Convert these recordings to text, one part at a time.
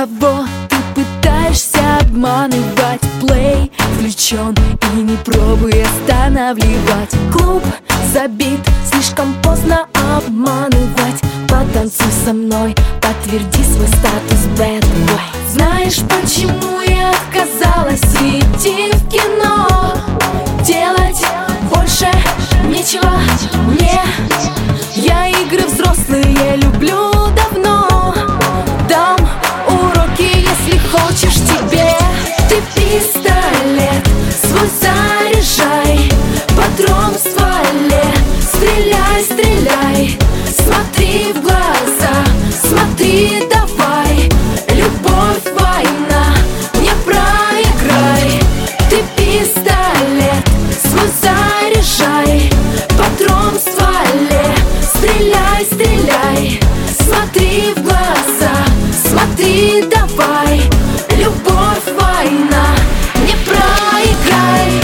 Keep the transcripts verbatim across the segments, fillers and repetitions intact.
Кого ты пытаешься обманывать? Плей включен и не пробуй останавливать. Клуб забит, слишком поздно обманывать. Потанцуй со мной, подтверди свой статус bad boy. Знаешь, почему я отказалась идти в кино? Делать больше нечего мне. Я игры взрослые люблю давно. Дам уроки, если хочешь тебе. Ты пистолет свой заряжай, патрон в стволе. Стреляй, стреляй, смотри в глаза, смотри, давай. Любовь, война, не проиграй. Ты пистолет свой заряжай, патрон в стволе. Стреляй, стреляй, смотри в глаза, смотри, давай. Любовь, война, не проиграй.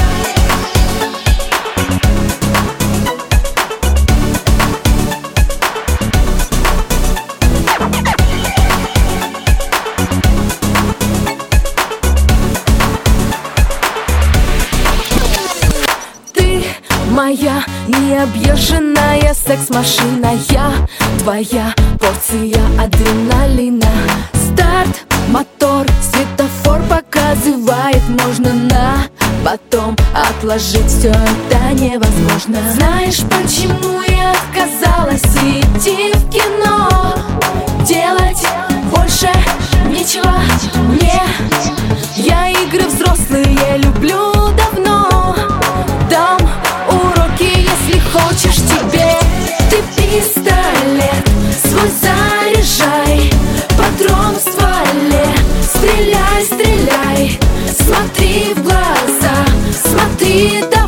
Ты моя необъезженная секс-машина. Я твоя порция адреналина. Старт, мотор, светофор показывает. Можно на потом отложить, все это невозможно. Знаешь, почему я отказалась идти в кино? Делать больше нечего мне. Я игры взрослые люблю давно. Дам уроки, если хочешь тебе. Ты пистолет свой заряжай, патрон в стволе. Стреляй, стреляй, смотри в глаза, смотри, да.